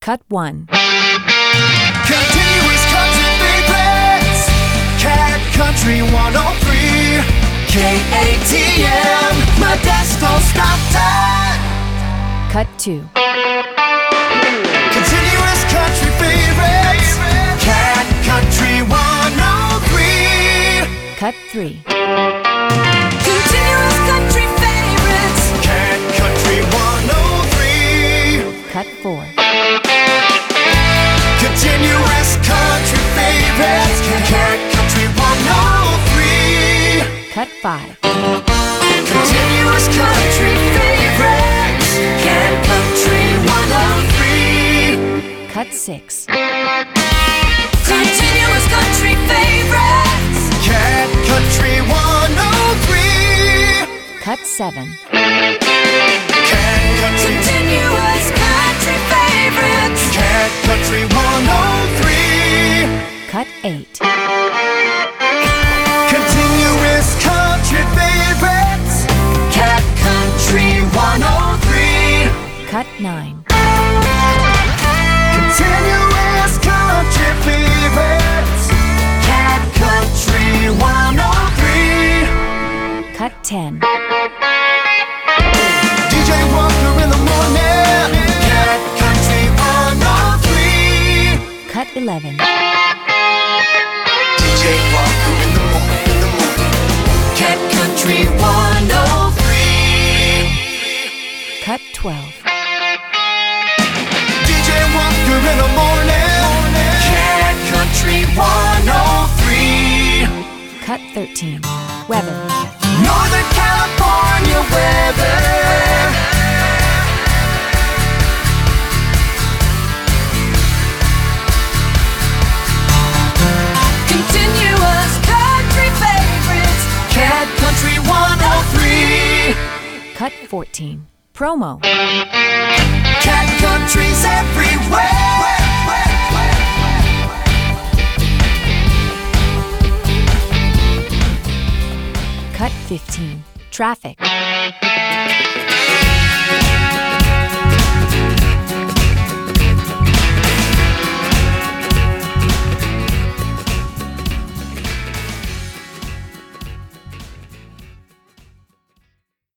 Cut 1. Continuous country favorites. Cat Country 103. KATM. My best don't stop time. Cut 2. Continuous country favorites. Cat Country 103. Cut 3. Continuous country favorites. Cat Country 103. Cut 4. Continuous country favorites. Cat Country 103. Cut 5. Continuous country favorites. Cat Country 103. Cut 6. Continuous country favorites. Cat Country 103. Cut 7. Continuous country favorites. Cat Country 103. Cut 8. Continuous country favorites. Cat Country 103. Cut 9. Continuous country favorites. Cat Country 103. Cut 10. DJ Walker in the morning. Cat Country 103. Cut 11. DJ Walker in the morning. Cat Country 103. Cut 12. DJ Walker in the morning. Cat Country 103. Cut 13. Weather. Northern California weather. Continuous country favorites. Cat Country 103. Cut 14. Promo. Cat Country's everywhere. Cut 15. Traffic.